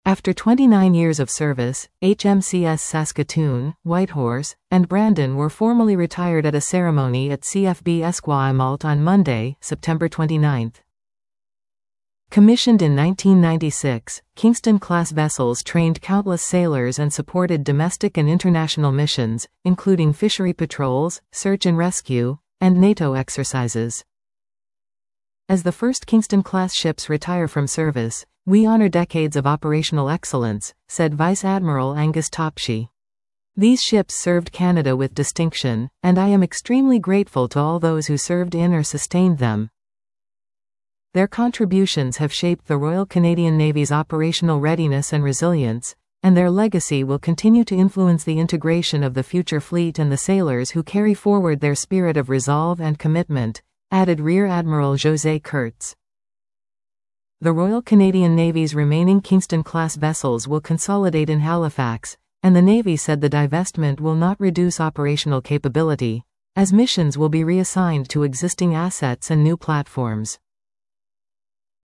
After 29 years of service, HMCS Saskatoon, Whitehorse, and Brandon were formally retired at a ceremony at CFB Esquimalt on Monday, September 29. Commissioned in 1996, Kingston-class vessels trained countless sailors and supported domestic and international missions, including fishery patrols, search and rescue, and NATO exercises. As the first Kingston-class ships retire from service, we honor decades of operational excellence, said Vice Admiral Angus Topshee. These ships served Canada with distinction, and I am extremely grateful to all those who served in or sustained them. Their contributions have shaped the Royal Canadian Navy's operational readiness and resilience, and their legacy will continue to influence the integration of the future fleet and the sailors who carry forward their spirit of resolve and commitment, added Rear Admiral José Kurtz. The Royal Canadian Navy's remaining Kingston-class vessels will consolidate in Halifax, and the Navy said the divestment will not reduce operational capability, as missions will be reassigned to existing assets and new platforms.